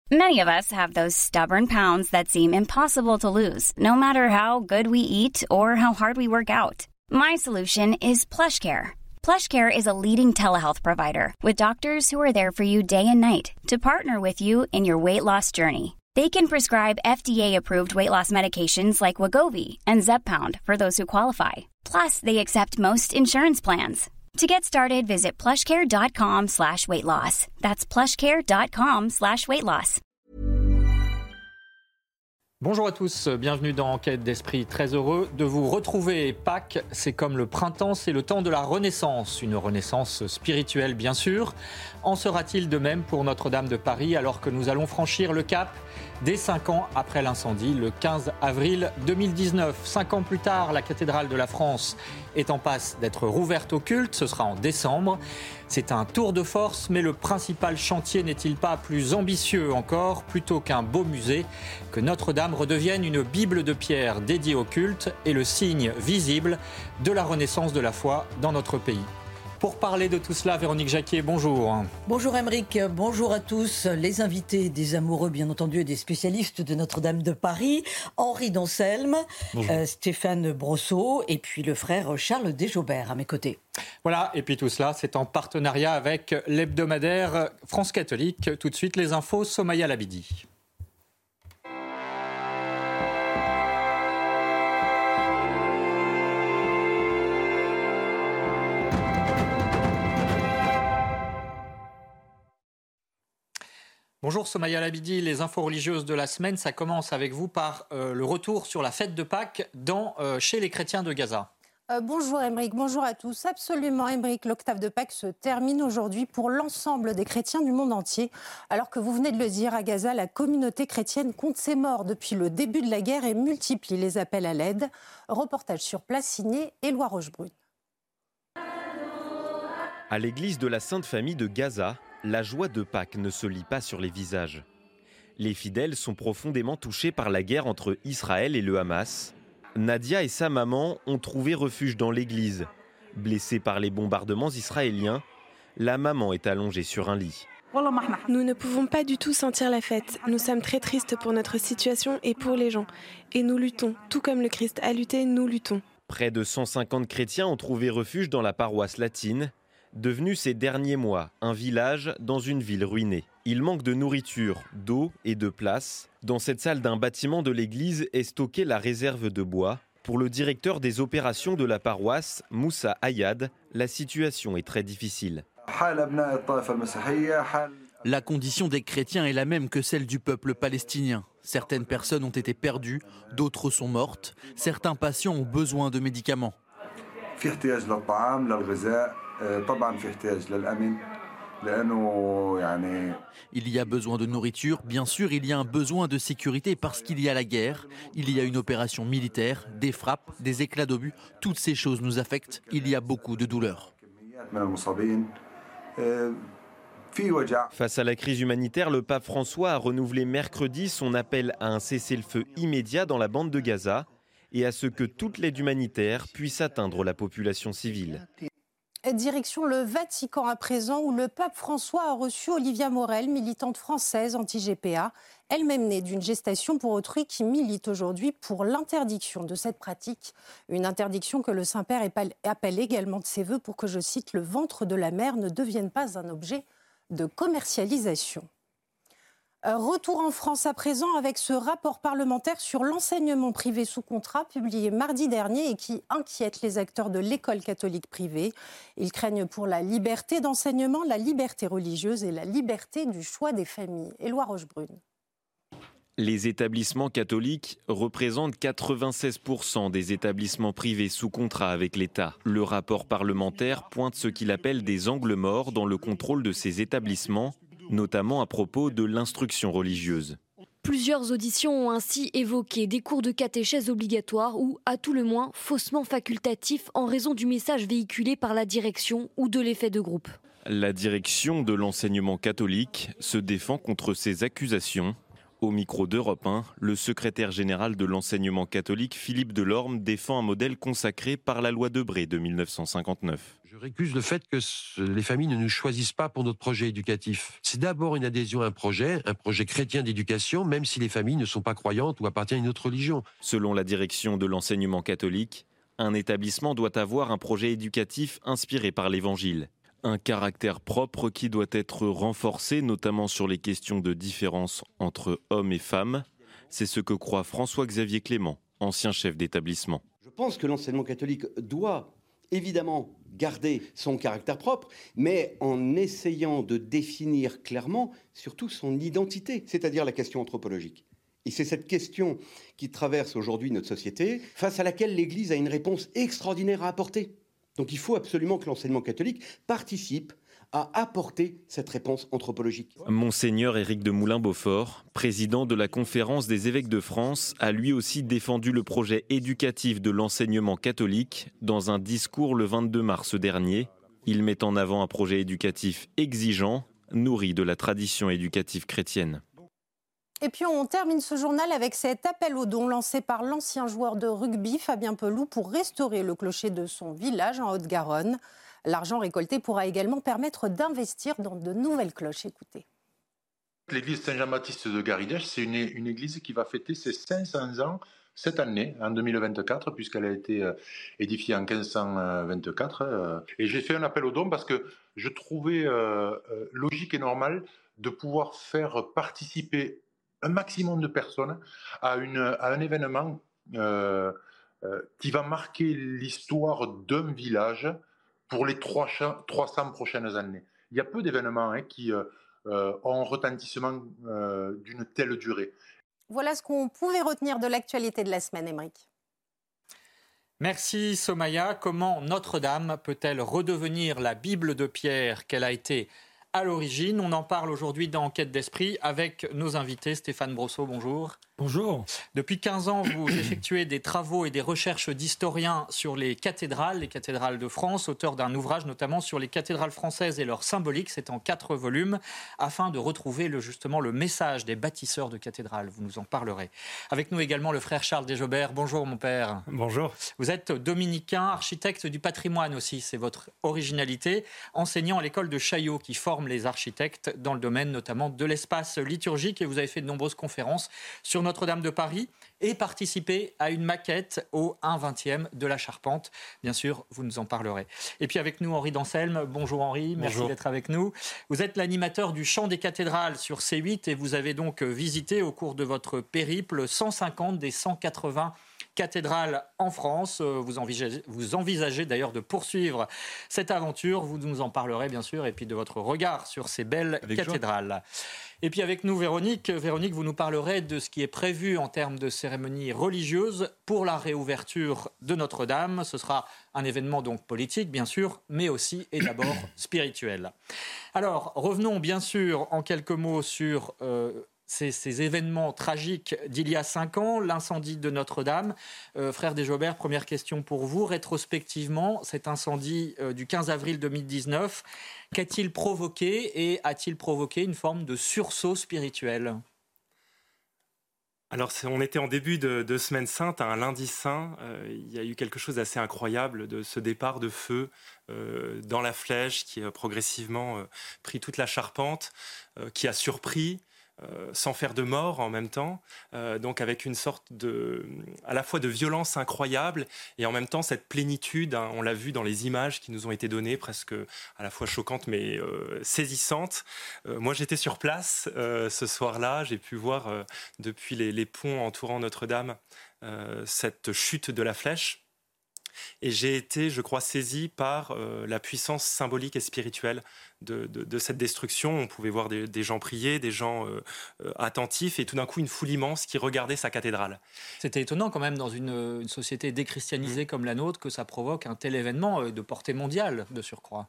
Many of us have those stubborn pounds that seem impossible to lose, no matter how good we eat or how hard we work out. My solution is PlushCare. PlushCare is a leading telehealth provider with doctors who are there for you day and night to partner with you in your weight loss journey. They can prescribe FDA-approved weight loss medications like Wegovy and Zepbound for those who qualify. Plus, they accept most insurance plans. To get started, visit plushcare.com/weightloss. That's plushcare.com/weightloss. Bonjour à tous, bienvenue dans Enquête d'Esprit. Très heureux de vous retrouver. Pâques, c'est comme le printemps, c'est le temps de la renaissance. Une renaissance spirituelle, bien sûr. En sera-t-il de même pour Notre-Dame de Paris alors que nous allons franchir le cap des 5 ans après l'incendie, le 15 avril 2019. 5 ans plus tard, la cathédrale de la France est en passe d'être rouverte au culte. Ce sera en décembre. C'est un tour de force, mais le principal chantier n'est-il pas plus ambitieux encore? Plutôt qu'un beau musée, que Notre-Dame redevienne une Bible de pierre dédiée au culte et le signe visible de la renaissance de la foi dans notre pays. Pour parler de tout cela, Véronique Jacquier, bonjour. Bonjour Aymeric, bonjour à tous. Les invités, des amoureux bien entendu et des spécialistes de Notre-Dame de Paris, Henri Donselme, Stéphane Brosseau et puis le frère Charles Desjaubert à mes côtés. Voilà, et puis tout cela, c'est en partenariat avec l'hebdomadaire France Catholique. Tout de suite, les infos, Somaya Labidi. Bonjour Somaya Labidi, les infos religieuses de la semaine, ça commence avec vous par le retour sur la fête de Pâques chez les chrétiens de Gaza. Bonjour Aymeric, bonjour à tous. Absolument Aymeric, l'octave de Pâques se termine aujourd'hui pour l'ensemble des chrétiens du monde entier. Alors que vous venez de le dire, à Gaza, la communauté chrétienne compte ses morts depuis le début de la guerre et multiplie les appels à l'aide. Reportage sur place signé Éloi Rochebrune. À l'église de la Sainte Famille de Gaza, la joie de Pâques ne se lit pas sur les visages. Les fidèles sont profondément touchés par la guerre entre Israël et le Hamas. Nadia et sa maman ont trouvé refuge dans l'église. Blessée par les bombardements israéliens, la maman est allongée sur un lit. Nous ne pouvons pas du tout sentir la fête. Nous sommes très tristes pour notre situation et pour les gens. Et nous luttons, tout comme le Christ a lutté, nous luttons. Près de 150 chrétiens ont trouvé refuge dans la paroisse latine, devenu ces derniers mois un village dans une ville ruinée. Il manque de nourriture, d'eau et de place. Dans cette salle d'un bâtiment de l'église est stockée la réserve de bois. Pour le directeur des opérations de la paroisse, Moussa Ayad, la situation est très difficile. La condition des chrétiens est la même que celle du peuple palestinien. Certaines personnes ont été perdues, d'autres sont mortes. Certains patients ont besoin de médicaments. Il y a besoin de nourriture, bien sûr, il y a un besoin de sécurité parce qu'il y a la guerre, il y a une opération militaire, des frappes, des éclats d'obus, toutes ces choses nous affectent, il y a beaucoup de douleurs. Face à la crise humanitaire, le pape François a renouvelé mercredi son appel à un cessez-le-feu immédiat dans la bande de Gaza et à ce que toute l'aide humanitaire puisse atteindre la population civile. Direction le Vatican à présent, où le pape François a reçu Olivia Morel, militante française anti-GPA, elle-même née d'une gestation pour autrui qui milite aujourd'hui pour l'interdiction de cette pratique. Une interdiction que le Saint-Père appelle également de ses vœux pour que, je cite, le ventre de la mère ne devienne pas un objet de commercialisation. Retour en France à présent avec ce rapport parlementaire sur l'enseignement privé sous contrat publié mardi dernier et qui inquiète les acteurs de l'école catholique privée. Ils craignent pour la liberté d'enseignement, la liberté religieuse et la liberté du choix des familles. Éloi Rochebrune. Les établissements catholiques représentent 96% des établissements privés sous contrat avec l'État. Le rapport parlementaire pointe ce qu'il appelle des angles morts dans le contrôle de ces établissements, notamment à propos de l'instruction religieuse. Plusieurs auditions ont ainsi évoqué des cours de catéchèse obligatoires ou, à tout le moins, faussement facultatifs en raison du message véhiculé par la direction ou de l'effet de groupe. La direction de l'enseignement catholique se défend contre ces accusations. Au micro d'Europe 1, le secrétaire général de l'enseignement catholique, Philippe Delorme, défend un modèle consacré par la loi Debré de 1959. Je récuse le fait que les familles ne nous choisissent pas pour notre projet éducatif. C'est d'abord une adhésion à un projet chrétien d'éducation, même si les familles ne sont pas croyantes ou appartiennent à une autre religion. Selon la direction de l'enseignement catholique, un établissement doit avoir un projet éducatif inspiré par l'Évangile. Un caractère propre qui doit être renforcé, notamment sur les questions de différence entre hommes et femmes. C'est ce que croit François-Xavier Clément, ancien chef d'établissement. Je pense que l'enseignement catholique doit évidemment garder son caractère propre, mais en essayant de définir clairement surtout son identité, c'est-à-dire la question anthropologique. Et c'est cette question qui traverse aujourd'hui notre société, face à laquelle l'Église a une réponse extraordinaire à apporter. Donc il faut absolument que l'enseignement catholique participe à apporter cette réponse anthropologique. Monseigneur Éric de Moulin-Beaufort, président de la Conférence des évêques de France, a lui aussi défendu le projet éducatif de l'enseignement catholique dans un discours le 22 mars dernier. Il met en avant un projet éducatif exigeant, nourri de la tradition éducative chrétienne. Et puis on termine ce journal avec cet appel aux dons lancé par l'ancien joueur de rugby Fabien Pelou pour restaurer le clocher de son village en Haute-Garonne. L'argent récolté pourra également permettre d'investir dans de nouvelles cloches. Écoutez. L'église Saint-Jean-Baptiste de Garidèche, c'est une église qui va fêter ses 500 ans cette année, en 2024, puisqu'elle a été édifiée en 1524. Et j'ai fait un appel aux dons parce que je trouvais logique et normal de pouvoir faire participer un maximum de personnes à un événement qui va marquer l'histoire d'un village pour les 300 prochaines années. Il y a peu d'événements qui ont un retentissement d'une telle durée. Voilà ce qu'on pouvait retenir de l'actualité de la semaine, Émeric. Merci Somaya. Comment Notre-Dame peut-elle redevenir la Bible de Pierre qu'elle a été à l'origine? On en parle aujourd'hui dans Enquête d'Esprit avec nos invités. Stéphane Brosseau, bonjour. Bonjour. Depuis 15 ans, vous effectuez des travaux et des recherches d'historiens sur les cathédrales de France, auteur d'un ouvrage notamment sur les cathédrales françaises et leur symbolique. C'est en 4 volumes, afin de retrouver justement le message des bâtisseurs de cathédrales. Vous nous en parlerez. Avec nous également le frère Charles Desjobert. Bonjour mon père. Bonjour. Vous êtes dominicain, architecte du patrimoine aussi, c'est votre originalité, enseignant à l'école de Chaillot qui forme les architectes dans le domaine notamment de l'espace liturgique, et vous avez fait de nombreuses conférences sur Notre-Dame de Paris et participé à une maquette au 1/20e de la charpente. Bien sûr, vous nous en parlerez. Et puis avec nous, Henri d'Anselme. Bonjour Henri, merci d'être avec nous. Vous êtes l'animateur du Chant des cathédrales sur C8 et vous avez donc visité au cours de votre périple 150 des 180 cathédrales en France. Vous envisagez d'ailleurs de poursuivre cette aventure. Vous nous en parlerez bien sûr, et puis de votre regard sur ces belles cathédrales. Et puis avec nous, Véronique. Véronique, vous nous parlerez de ce qui est prévu en termes de cérémonies religieuses pour la réouverture de Notre-Dame. Ce sera un événement donc politique, bien sûr, mais aussi et d'abord spirituel. Alors, revenons bien sûr en quelques mots sur ces événements tragiques d'il y a 5 ans, l'incendie de Notre-Dame. Frère Desjobert, première question pour vous. Rétrospectivement, cet incendie du 15 avril 2019, qu'a-t-il provoqué et a-t-il provoqué une forme de sursaut spirituel ? Alors, on était en début de Semaine Sainte, un lundi saint. Il y a eu quelque chose d'assez incroyable de ce départ de feu dans la flèche qui a progressivement pris toute la charpente, qui a surpris, sans faire de mort en même temps, donc avec une sorte à la fois de violence incroyable et en même temps cette plénitude, hein, on l'a vu dans les images qui nous ont été données, presque à la fois choquantes mais saisissantes. Moi j'étais sur place ce soir-là, j'ai pu voir depuis les ponts entourant Notre-Dame cette chute de la flèche. Et j'ai été, je crois, saisi par la puissance symbolique et spirituelle de cette destruction. On pouvait voir des gens prier, des gens attentifs, et tout d'un coup une foule immense qui regardait sa cathédrale. C'était étonnant quand même dans une société déchristianisée comme la nôtre que ça provoque un tel événement de portée mondiale de surcroît.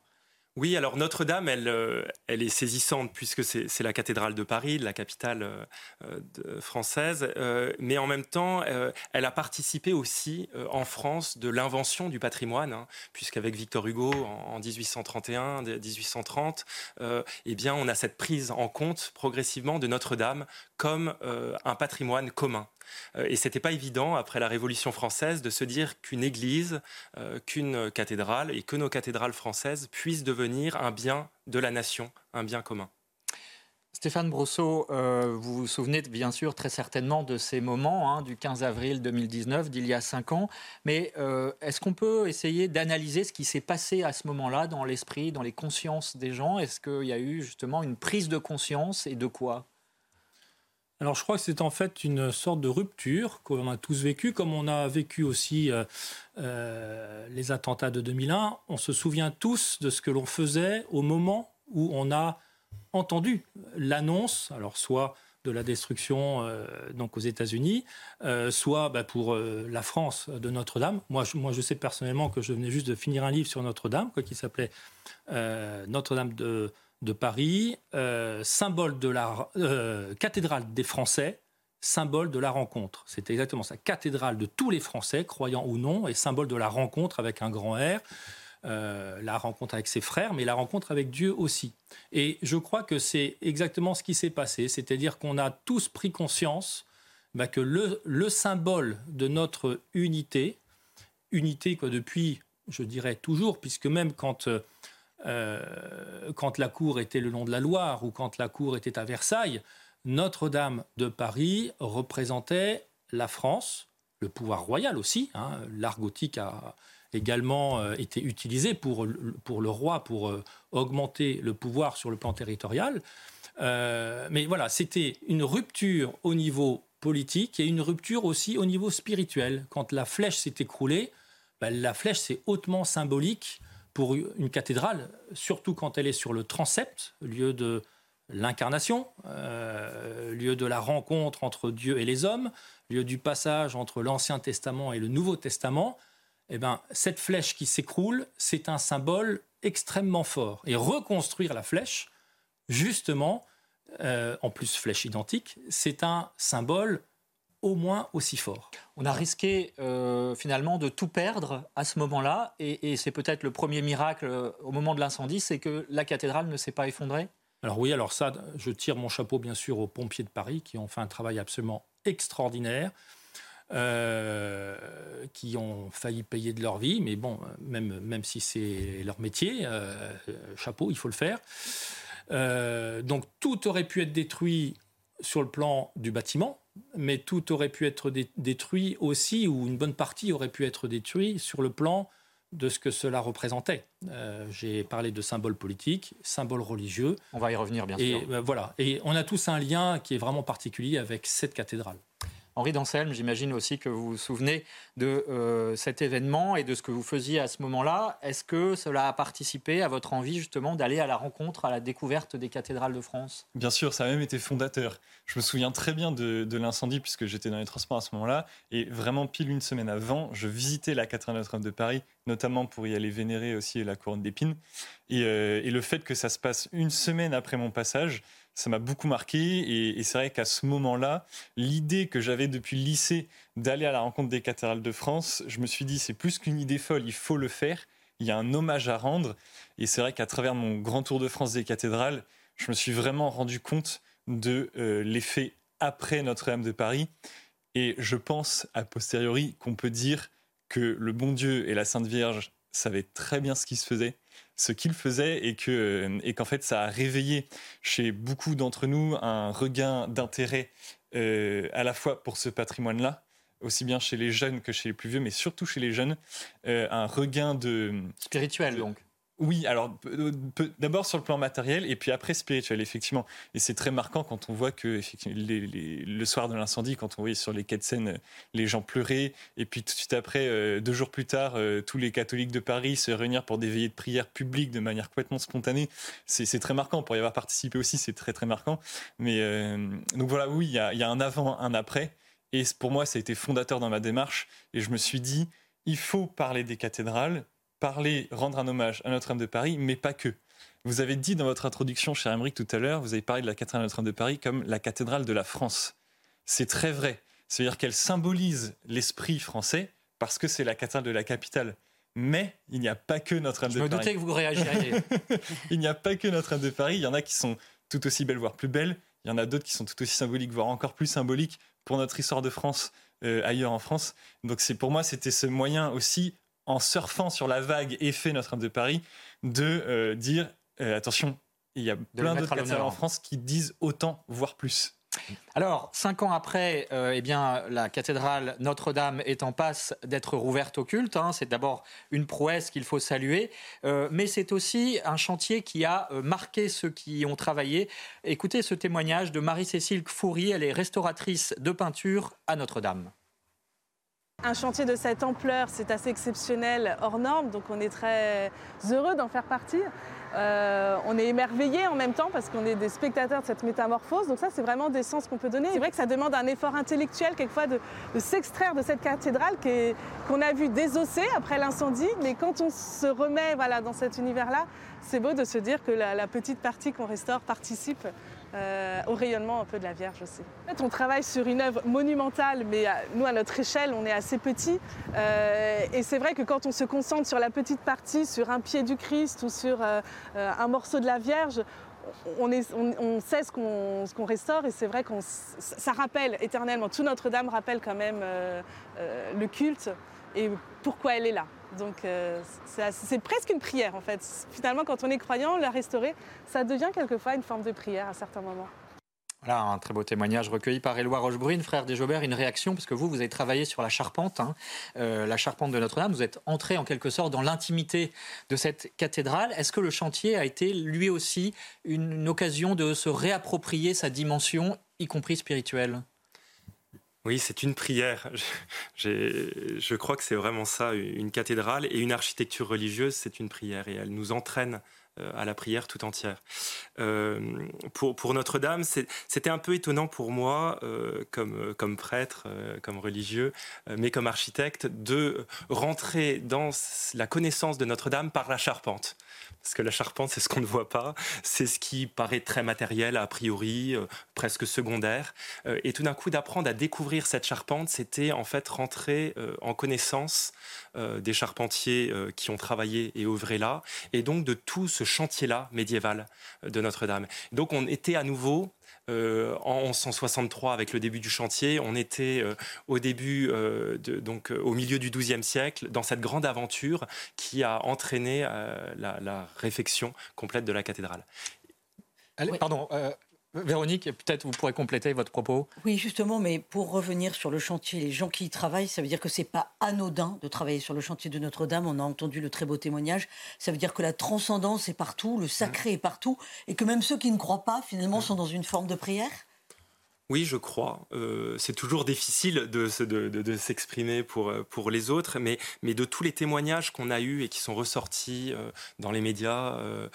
Oui, alors Notre-Dame, elle est saisissante puisque c'est la cathédrale de Paris, la capitale française, mais en même temps, elle a participé aussi en France de l'invention du patrimoine, hein, puisqu'avec Victor Hugo en 1831, 1830, eh bien, on a cette prise en compte progressivement de Notre-Dame comme un patrimoine commun. Et c'était pas évident, après la Révolution française, de se dire qu'une église, qu'une cathédrale et que nos cathédrales françaises puissent devenir un bien de la nation, un bien commun. Stéphane Brosseau, vous vous souvenez bien sûr très certainement de ces moments, du 15 avril 2019, d'il y a 5 ans. Mais est-ce qu'on peut essayer d'analyser ce qui s'est passé à ce moment-là dans l'esprit, dans les consciences des gens ? Est-ce qu'il y a eu justement une prise de conscience et de quoi ? Alors je crois que c'est en fait une sorte de rupture qu'on a tous vécu, comme on a vécu aussi les attentats de 2001. On se souvient tous de ce que l'on faisait au moment où on a entendu l'annonce, alors soit de la destruction donc aux États-Unis, soit pour la France de Notre-Dame. Moi, je sais personnellement que je venais juste de finir un livre sur Notre-Dame, qui s'appelait Notre-Dame de Paris, symbole de la cathédrale des Français, symbole de la rencontre. C'est exactement ça, cathédrale de tous les Français, croyants ou non, et symbole de la rencontre avec un grand R, la rencontre avec ses frères, mais la rencontre avec Dieu aussi. Et je crois que c'est exactement ce qui s'est passé, c'est-à-dire qu'on a tous pris conscience que le symbole de notre unité que depuis, je dirais toujours, puisque même quand la cour était le long de la Loire ou quand la cour était à Versailles, Notre-Dame de Paris représentait la France, le pouvoir royal aussi. L'art gothique a également été utilisé pour le roi, pour augmenter le pouvoir sur le plan territorial. Mais voilà, c'était une rupture au niveau politique et une rupture aussi au niveau spirituel. Quand la flèche s'est écroulée, la flèche c'est hautement symbolique pour une cathédrale, surtout quand elle est sur le transept, lieu de l'incarnation, lieu de la rencontre entre Dieu et les hommes, lieu du passage entre l'Ancien Testament et le Nouveau Testament. Cette flèche qui s'écroule, c'est un symbole extrêmement fort. Et reconstruire la flèche, justement, en plus flèche identique, c'est un symbole au moins aussi fort. On a risqué finalement de tout perdre à ce moment-là, et c'est peut-être le premier miracle au moment de l'incendie, c'est que la cathédrale ne s'est pas effondrée. Alors oui, alors ça, je tire mon chapeau bien sûr aux pompiers de Paris qui ont fait un travail absolument extraordinaire, qui ont failli payer de leur vie, mais bon, même si c'est leur métier, chapeau, il faut le faire. Donc tout aurait pu être détruit sur le plan du bâtiment, mais tout aurait pu être détruit aussi, ou une bonne partie aurait pu être détruite sur le plan de ce que cela représentait. J'ai parlé de symboles politiques, symboles religieux. On va y revenir, bien sûr. Voilà. Et on a tous un lien qui est vraiment particulier avec cette cathédrale. Henri d'Anselme, j'imagine aussi que vous vous souvenez de cet événement et de ce que vous faisiez à ce moment-là. Est-ce que cela a participé à votre envie justement d'aller à la rencontre, à la découverte des cathédrales de France ? Bien sûr, ça a même été fondateur. Je me souviens très bien de l'incendie puisque j'étais dans les transports à ce moment-là. Et vraiment, pile une semaine avant, je visitais la cathédrale Notre-Dame de Paris, notamment pour y aller vénérer aussi la couronne d'épines. Et le fait que ça se passe une semaine après mon passage, ça m'a beaucoup marqué et c'est vrai qu'à ce moment-là, l'idée que j'avais depuis le lycée d'aller à la rencontre des cathédrales de France, je me suis dit c'est plus qu'une idée folle, il faut le faire, il y a un hommage à rendre et c'est vrai qu'à travers mon grand tour de France des cathédrales, je me suis vraiment rendu compte de l'effet après Notre-Dame de Paris et je pense a posteriori qu'on peut dire que le bon Dieu et la Sainte Vierge savaient très bien ce qu'ils faisaient et qu'en fait ça a réveillé chez beaucoup d'entre nous un regain d'intérêt à la fois pour ce patrimoine-là, aussi bien chez les jeunes que chez les plus vieux, mais surtout chez les jeunes, un regain spirituel donc. Oui, alors d'abord sur le plan matériel et puis après spirituel, effectivement. Et c'est très marquant quand on voit que le soir de l'incendie, quand on voyait sur les quais de Seine les gens pleurer, et puis tout de suite après, 2 jours plus tard, tous les catholiques de Paris se réunir pour des veillées de prière publiques de manière complètement spontanée. C'est très marquant. Pour y avoir participé aussi, c'est très très marquant. Mais donc voilà, oui, il y a un avant, un après. Et pour moi, ça a été fondateur dans ma démarche. Et je me suis dit, il faut parler des cathédrales. rendre un hommage à Notre-Dame de Paris, mais pas que. Vous avez dit dans votre introduction, cher Aymeric, tout à l'heure, vous avez parlé de la cathédrale Notre-Dame de Paris comme la cathédrale de la France. C'est très vrai. C'est-à-dire qu'elle symbolise l'esprit français parce que c'est la cathédrale de la capitale. Mais il n'y a pas que Notre-Dame de Paris. Je me doutais que vous réagiriez. Il n'y a pas que Notre-Dame de Paris. Il y en a qui sont tout aussi belles, voire plus belles. Il y en a d'autres qui sont tout aussi symboliques, voire encore plus symboliques pour notre histoire de France, ailleurs en France. Donc pour moi, c'était ce moyen aussi, en surfant sur la vague effet Notre-Dame de Paris, de dire attention, il y a plein d'autres cathédrales en France qui disent autant, voire plus. Alors, 5 ans après, la cathédrale Notre-Dame est en passe d'être rouverte au culte. C'est d'abord une prouesse qu'il faut saluer, mais c'est aussi un chantier qui a marqué ceux qui y ont travaillé. Écoutez ce témoignage de Marie-Cécile Foury, elle est restauratrice de peinture à Notre-Dame. Un chantier de cette ampleur, c'est assez exceptionnel, hors norme, donc on est très heureux d'en faire partie. On est émerveillés en même temps parce qu'on est des spectateurs de cette métamorphose, donc ça c'est vraiment des sens qu'on peut donner. C'est vrai que ça demande un effort intellectuel quelquefois de s'extraire de cette cathédrale qu'on a vue désossée après l'incendie, mais quand on se remet dans cet univers-là, c'est beau de se dire que la petite partie qu'on restaure participe au rayonnement un peu de la Vierge aussi. En fait, on travaille sur une œuvre monumentale, mais nous, à notre échelle, on est assez petits. Et c'est vrai que quand on se concentre sur la petite partie, sur un pied du Christ ou sur un morceau de la Vierge, on sait ce qu'on restaure, et c'est vrai que ça rappelle éternellement. Tout Notre-Dame rappelle quand même le culte et pourquoi elle est là. Donc c'est presque une prière en fait. Finalement, quand on est croyant, la restaurer, ça devient quelquefois une forme de prière à certains moments. Voilà, un très beau témoignage recueilli par Éloi Rochebrune. Frère Desjobert, une réaction, parce que vous avez travaillé sur la charpente, la charpente de Notre-Dame. Vous êtes entré en quelque sorte dans l'intimité de cette cathédrale. Est-ce que le chantier a été lui aussi une occasion de se réapproprier sa dimension, y compris spirituelle ? Oui, c'est une prière. Je crois que c'est vraiment ça, une cathédrale et une architecture religieuse, c'est une prière et elle nous entraîne à la prière tout entière. Pour Notre-Dame, c'était un peu étonnant pour moi, comme prêtre, comme religieux, mais comme architecte, de rentrer dans la connaissance de Notre-Dame par la charpente. Parce que la charpente, c'est ce qu'on ne voit pas, c'est ce qui paraît très matériel, a priori, presque secondaire. Et tout d'un coup, d'apprendre à découvrir cette charpente, c'était en fait rentrer en connaissance des charpentiers qui ont travaillé et œuvré là, et donc de tout ce chantier-là médiéval de Notre-Dame. Donc on était à nouveau en 1163 avec le début du chantier, on était au début, donc au milieu du XIIe siècle, dans cette grande aventure qui a entraîné la réfection complète de la cathédrale. Allez, pardon, Véronique, peut-être vous pourrez compléter votre propos. Oui, justement, mais pour revenir sur le chantier, les gens qui y travaillent, ça veut dire que c'est pas anodin de travailler sur le chantier de Notre-Dame. On a entendu le très beau témoignage. Ça veut dire que la transcendance est partout, le sacré est partout, et que même ceux qui ne croient pas, finalement, sont dans une forme de prière. Oui, je crois. C'est toujours difficile de s'exprimer pour les autres, mais de tous les témoignages qu'on a eus et qui sont ressortis dans les médias,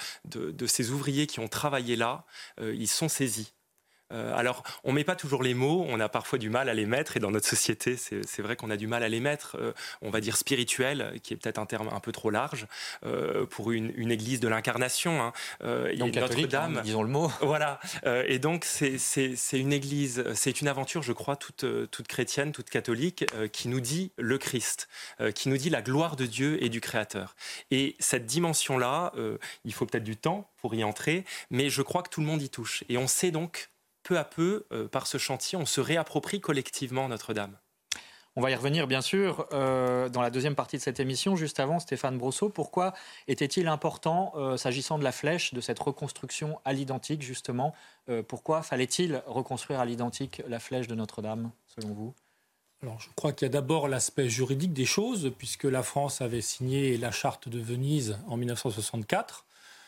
de ces ouvriers qui ont travaillé là, ils sont saisis. Alors, on ne met pas toujours les mots, on a parfois du mal à les mettre, et dans notre société, c'est vrai qu'on a du mal à les mettre, on va dire spirituel, qui est peut-être un terme un peu trop large, pour une église de l'incarnation. Donc Notre-Dame, disons le mot. Voilà, et donc c'est une église, c'est une aventure, je crois, toute chrétienne, toute catholique, qui nous dit le Christ, qui nous dit la gloire de Dieu et du Créateur. Et cette dimension-là, il faut peut-être du temps pour y entrer, mais je crois que tout le monde y touche. Et on sait donc, peu à peu, par ce chantier, on se réapproprie collectivement Notre-Dame. On va y revenir, bien sûr, dans la deuxième partie de cette émission. Juste avant, Stéphane Brosseau, pourquoi était-il important, s'agissant de la flèche, de cette reconstruction à l'identique, justement, pourquoi fallait-il reconstruire à l'identique la flèche de Notre-Dame, selon vous ? Alors, je crois qu'il y a d'abord l'aspect juridique des choses, puisque la France avait signé la charte de Venise en 1964,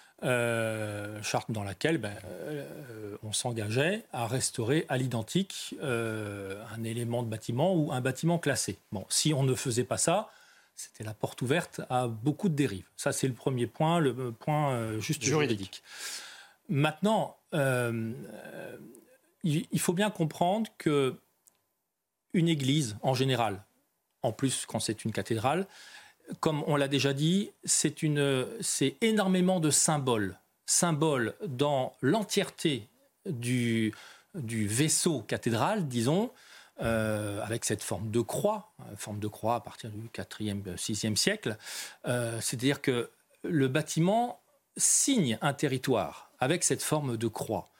charte dans laquelle on s'engageait à restaurer à l'identique un élément de bâtiment ou un bâtiment classé. Bon, si on ne faisait pas ça, c'était la porte ouverte à beaucoup de dérives. Ça, c'est le premier point, le point juste juridique. Maintenant, il faut bien comprendre que une église, en général, en plus quand c'est une cathédrale, comme on l'a déjà dit, c'est énormément de symboles dans l'entièreté du vaisseau cathédral, disons, avec cette forme de croix à partir du 4e, 6e siècle. C'est-à-dire que le bâtiment signe un territoire avec cette forme de croix.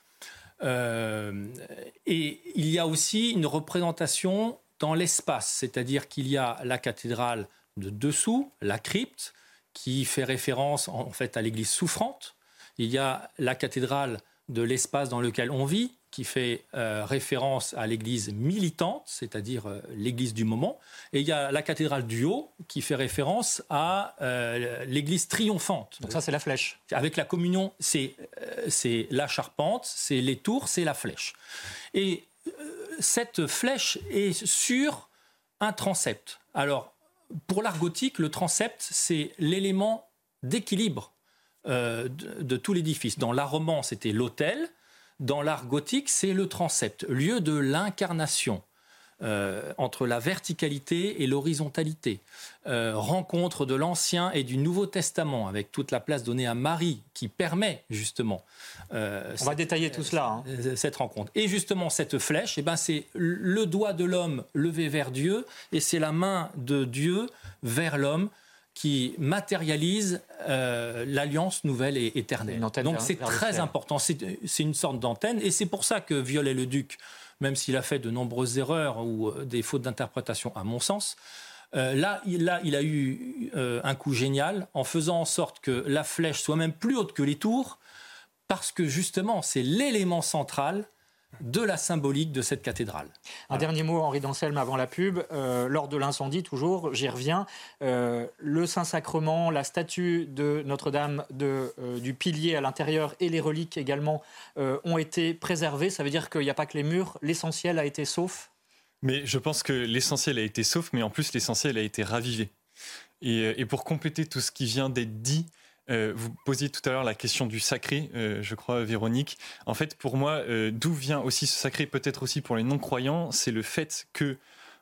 Et il y a aussi une représentation dans l'espace, c'est-à-dire qu'il y a la cathédrale de dessous, la crypte, qui fait référence en fait à l'église souffrante. Il y a la cathédrale de l'espace dans lequel on vit, qui fait référence à l'église militante, c'est-à-dire l'église du moment. Et il y a la cathédrale du haut, qui fait référence à l'église triomphante. Donc ça, c'est la flèche. Avec la communion, c'est la charpente, c'est les tours, c'est la flèche. Et cette flèche est sur un transept. Alors, pour l'art gothique, le transept, c'est l'élément d'équilibre de tout l'édifice. Dans l'art roman, c'était l'autel. Dans l'art gothique, c'est le transept, lieu de l'incarnation entre la verticalité et l'horizontalité. Rencontre de l'Ancien et du Nouveau Testament, avec toute la place donnée à Marie, qui permet justement... On va détailler tout cela. Cette rencontre. Et justement, cette flèche, c'est le doigt de l'homme levé vers Dieu, et c'est la main de Dieu vers l'homme, qui matérialise l'alliance nouvelle et éternelle. Donc c'est très important, c'est une sorte d'antenne, et c'est pour ça que Viollet-le-Duc, même s'il a fait de nombreuses erreurs ou des fautes d'interprétation à mon sens, là il a eu un coup génial en faisant en sorte que la flèche soit même plus haute que les tours, parce que justement c'est l'élément central de la symbolique de cette cathédrale. Un dernier mot, Henri d'Anselme, avant la pub. Lors de l'incendie, toujours, j'y reviens, le Saint-Sacrement, la statue de Notre-Dame du pilier à l'intérieur et les reliques également ont été préservées. Ça veut dire qu'il n'y a pas que les murs, l'essentiel a été sauf ? Mais je pense que l'essentiel a été sauf, mais en plus l'essentiel a été ravivé. Et pour compléter tout ce qui vient d'être dit, vous posiez tout à l'heure la question du sacré, je crois, Véronique. En fait, pour moi, d'où vient aussi ce sacré, peut-être aussi pour les non-croyants, c'est le fait que,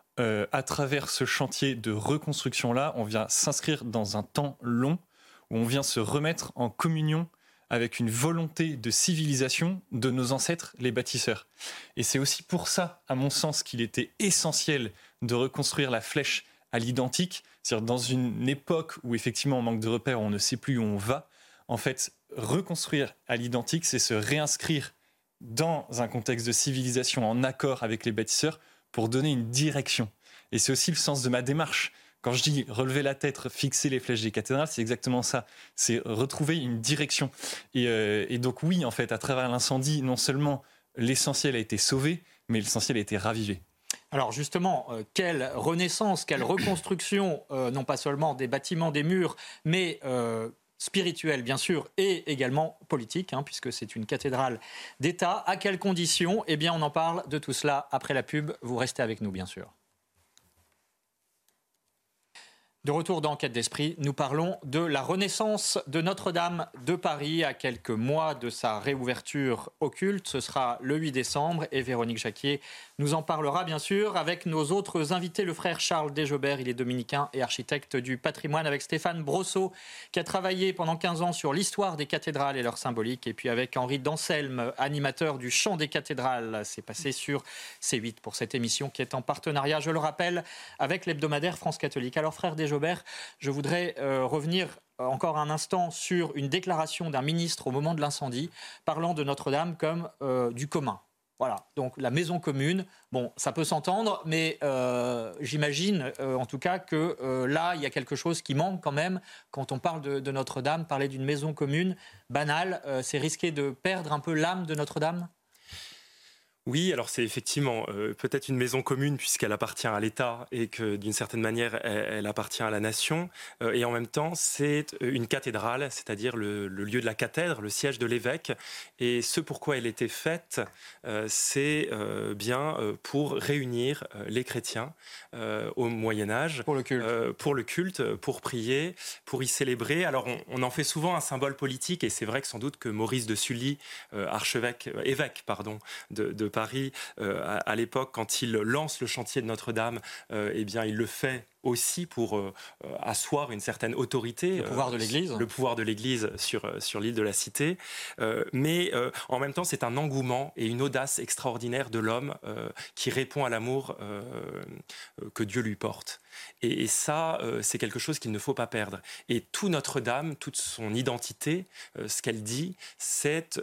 à travers ce chantier de reconstruction-là, on vient s'inscrire dans un temps long, où on vient se remettre en communion avec une volonté de civilisation de nos ancêtres, les bâtisseurs. Et c'est aussi pour ça, à mon sens, qu'il était essentiel de reconstruire la flèche à l'identique, c'est-à-dire dans une époque où effectivement on manque de repères, on ne sait plus où on va. En fait, reconstruire à l'identique, c'est se réinscrire dans un contexte de civilisation en accord avec les bâtisseurs pour donner une direction. Et c'est aussi le sens de ma démarche. Quand je dis relever la tête, fixer les flèches des cathédrales, c'est exactement ça. C'est retrouver une direction. Et donc oui, en fait, à travers l'incendie, non seulement l'essentiel a été sauvé, mais l'essentiel a été ravivé. Alors justement, quelle renaissance, quelle reconstruction, non pas seulement des bâtiments, des murs, mais spirituelle bien sûr, et également politique, puisque c'est une cathédrale d'État. À quelles conditions ? Eh bien, on en parle de tout cela après la pub. Vous restez avec nous, bien sûr. De retour dans Enquête d'Esprit, nous parlons de la renaissance de Notre-Dame de Paris à quelques mois de sa réouverture au culte. Ce sera le 8 décembre et Véronique Jacquier nous en parlera bien sûr avec nos autres invités. Le frère Charles Desjobert, il est dominicain et architecte du patrimoine, avec Stéphane Brosseau qui a travaillé pendant 15 ans sur l'histoire des cathédrales et leur symbolique, et puis avec Henri d'Anselme, animateur du Chant des cathédrales. C'est passé sur C8 pour cette émission qui est en partenariat, je le rappelle, avec l'hebdomadaire France Catholique. Alors frère Desjobert, je voudrais revenir encore un instant sur une déclaration d'un ministre au moment de l'incendie, parlant de Notre-Dame comme du commun. Voilà, donc la maison commune, bon, ça peut s'entendre, mais j'imagine en tout cas que là, il y a quelque chose qui manque quand même. Quand on parle de Notre-Dame, parler d'une maison commune banale, c'est risquer de perdre un peu l'âme de Notre-Dame ? Oui, alors c'est effectivement peut-être une maison commune puisqu'elle appartient à l'État et que d'une certaine manière elle appartient à la nation, et en même temps c'est une cathédrale, c'est-à-dire le lieu de la cathèdre, le siège de l'évêque, et ce pourquoi elle était faite, c'est bien pour réunir les chrétiens au Moyen-Âge pour le culte, pour prier, pour y célébrer. Alors on en fait souvent un symbole politique, et c'est vrai que sans doute que Maurice de Sully, évêque de Paris, à l'époque, quand il lance le chantier de Notre-Dame, eh bien, il le fait aussi pour asseoir une certaine autorité. Le pouvoir de l'Église. Le pouvoir de l'Église sur l'île de la Cité. Mais en même temps, c'est un engouement et une audace extraordinaire de l'homme qui répond à l'amour que Dieu lui porte. Et ça, c'est quelque chose qu'il ne faut pas perdre. Et tout Notre-Dame, toute son identité, ce qu'elle dit, c'est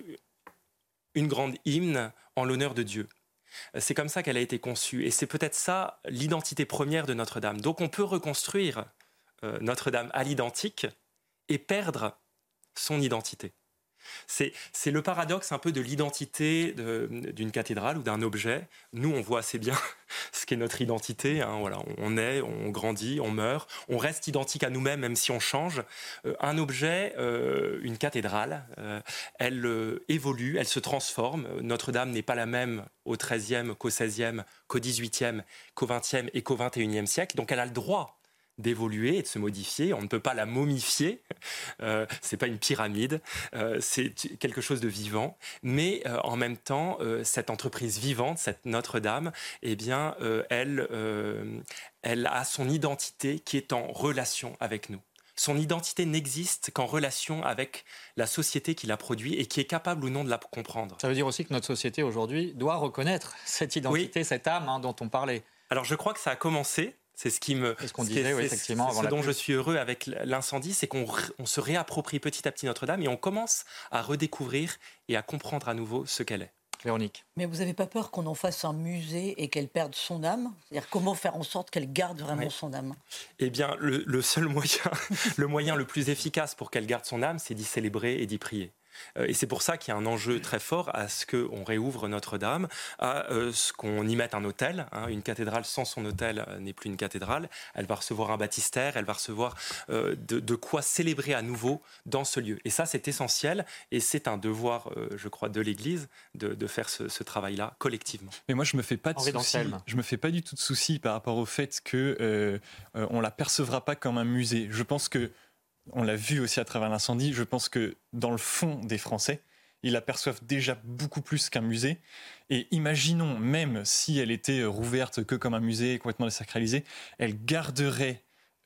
une grande hymne en l'honneur de Dieu. C'est comme ça qu'elle a été conçue. Et c'est peut-être ça l'identité première de Notre-Dame. Donc on peut reconstruire Notre-Dame à l'identique et perdre son identité. C'est le paradoxe un peu de l'identité d'une cathédrale ou d'un objet. Nous, on voit assez bien ce qu'est notre identité. Voilà, on naît, on grandit, on meurt. On reste identique à nous-mêmes, même si on change. Un objet, une cathédrale, elle évolue, elle se transforme. Notre-Dame n'est pas la même au XIIIe qu'au XVIe, qu'au XVIIIe, qu'au XXe et qu'au XXIe siècle. Donc elle a le droit d'évoluer et de se modifier. On ne peut pas la momifier. C'est pas une pyramide. C'est quelque chose de vivant. Mais en même temps, cette entreprise vivante, cette Notre-Dame, eh bien, elle a son identité qui est en relation avec nous. Son identité n'existe qu'en relation avec la société qui l'a produit et qui est capable ou non de la comprendre. Ça veut dire aussi que notre société aujourd'hui doit reconnaître cette identité, oui, cette âme dont on parlait. Alors je crois que ça a commencé. C'est ce dont je suis heureux avec l'incendie, c'est qu'on se réapproprie petit à petit Notre-Dame et on commence à redécouvrir et à comprendre à nouveau ce qu'elle est. Véronique. Mais vous n'avez pas peur qu'on en fasse un musée et qu'elle perde son âme ? C'est-à-dire comment faire en sorte qu'elle garde vraiment son âme ? Eh bien, le seul moyen, le moyen le plus efficace pour qu'elle garde son âme, c'est d'y célébrer et d'y prier. Et c'est pour ça qu'il y a un enjeu très fort à ce qu'on réouvre Notre-Dame, à ce qu'on y mette un autel. Une cathédrale sans son autel n'est plus une cathédrale. Elle va recevoir un baptistère, elle va recevoir de quoi célébrer à nouveau dans ce lieu. Et ça, c'est essentiel et c'est un devoir, je crois, de l'Église de faire ce travail-là collectivement. Mais moi, je me fais pas de soucis. Je me fais pas du tout de soucis par rapport au fait que on la percevra pas comme un musée. Je pense que on l'a vu aussi à travers l'incendie, je pense que dans le fond des Français, ils l'aperçoivent déjà beaucoup plus qu'un musée. Et imaginons, même si elle était rouverte que comme un musée, complètement désacralisée, elle garderait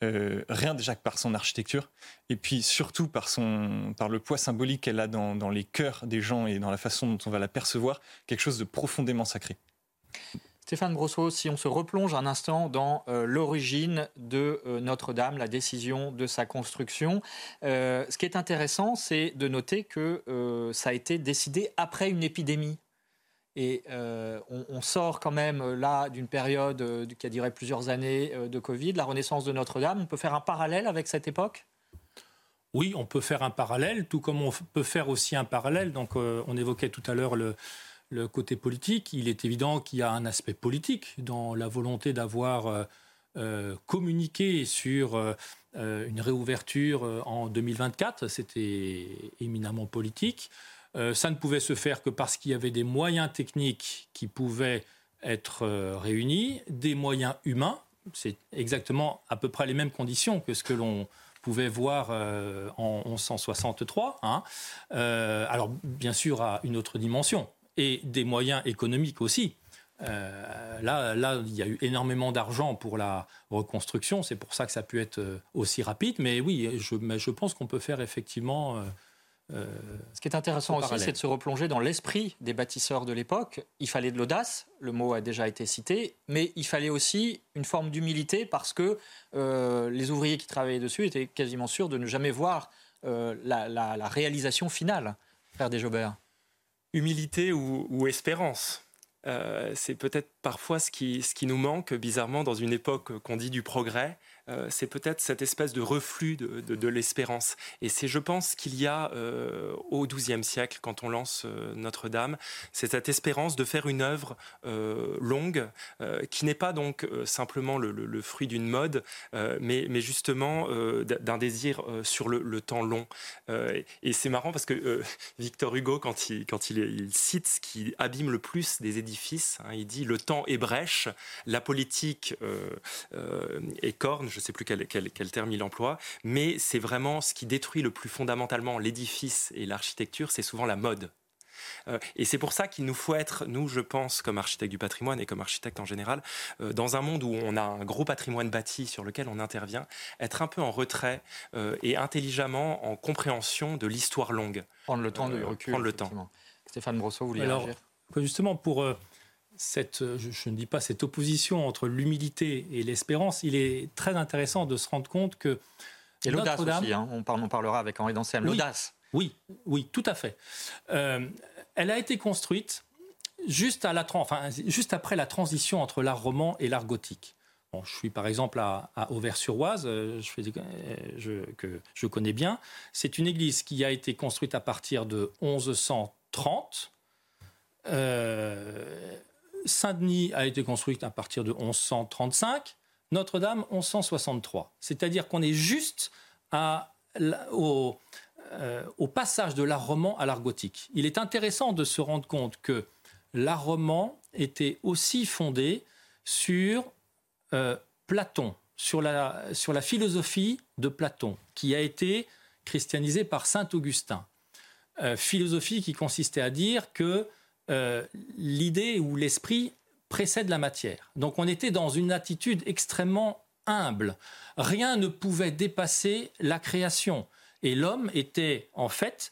rien déjà que par son architecture, et puis surtout par le poids symbolique qu'elle a dans les cœurs des gens et dans la façon dont on va la percevoir, quelque chose de profondément sacré. Stéphane Brosseau, si on se replonge un instant dans l'origine de Notre-Dame, la décision de sa construction, ce qui est intéressant, c'est de noter que ça a été décidé après une épidémie. Et on sort quand même là d'une période qui a duré plusieurs années de Covid, la renaissance de Notre-Dame. On peut faire un parallèle avec cette époque ? Oui, on peut faire un parallèle, tout comme on peut faire aussi un parallèle. Donc on évoquait tout à l'heure le côté politique. Il est évident qu'il y a un aspect politique dans la volonté d'avoir communiqué sur une réouverture en 2024. C'était éminemment politique. Ça ne pouvait se faire que parce qu'il y avait des moyens techniques qui pouvaient être réunis, des moyens humains. C'est exactement à peu près les mêmes conditions que ce que l'on pouvait voir en 1163. Alors, bien sûr, à une autre dimension. Et des moyens économiques aussi. Là, il y a eu énormément d'argent pour la reconstruction. C'est pour ça que ça a pu être aussi rapide. Mais oui, je pense qu'on peut faire effectivement... Ce qui est intéressant aussi, c'est de se replonger dans l'esprit des bâtisseurs de l'époque. Il fallait de l'audace, le mot a déjà été cité, mais il fallait aussi une forme d'humilité parce que les ouvriers qui travaillaient dessus étaient quasiment sûrs de ne jamais voir la réalisation finale. Frère Desjobert. Humilité ou espérance. C'est peut-être parfois ce qui nous manque, bizarrement, dans une époque qu'on dit du progrès. C'est peut-être cette espèce de reflux de l'espérance. Et c'est, je pense, qu'il y a au XIIe siècle, quand on lance Notre-Dame, c'est cette espérance de faire une œuvre longue, qui n'est pas donc simplement le fruit d'une mode, mais justement d'un désir sur le temps long. Et c'est marrant parce que Victor Hugo, quand il cite ce qui abîme le plus des édifices, il dit « le temps est brèche, la politique est corne », je ne sais plus quel terme il emploie, mais c'est vraiment ce qui détruit le plus fondamentalement l'édifice et l'architecture, c'est souvent la mode. Et c'est pour ça qu'il nous faut être, nous, je pense, comme architectes du patrimoine et comme architectes en général, dans un monde où on a un gros patrimoine bâti sur lequel on intervient, être un peu en retrait et intelligemment en compréhension de l'histoire longue. Prendre le temps de recul. Prendre le temps. Stéphane Brosseau, vous voulez réagir ? Justement, pour je ne dis pas cette opposition entre l'humilité et l'espérance, il est très intéressant de se rendre compte que et l'audace aussi, on parlera avec Henri d'Anselme. L'audace. Oui, tout à fait. Elle a été construite juste après la transition entre l'art roman et l'art gothique. Bon, je suis par exemple à Auvers-sur-Oise, que je connais bien. C'est une église qui a été construite à partir de 1130. Saint-Denis a été construite à partir de 1135. Notre-Dame, 1163. C'est-à-dire qu'on est juste au passage de l'art roman à l'art gothique. Il est intéressant de se rendre compte que l'art roman était aussi fondé sur Platon, sur la philosophie de Platon, qui a été christianisée par saint Augustin. Philosophie qui consistait à dire que l'idée ou l'esprit précède la matière. Donc on était dans une attitude extrêmement humble. Rien ne pouvait dépasser la création. Et l'homme était en fait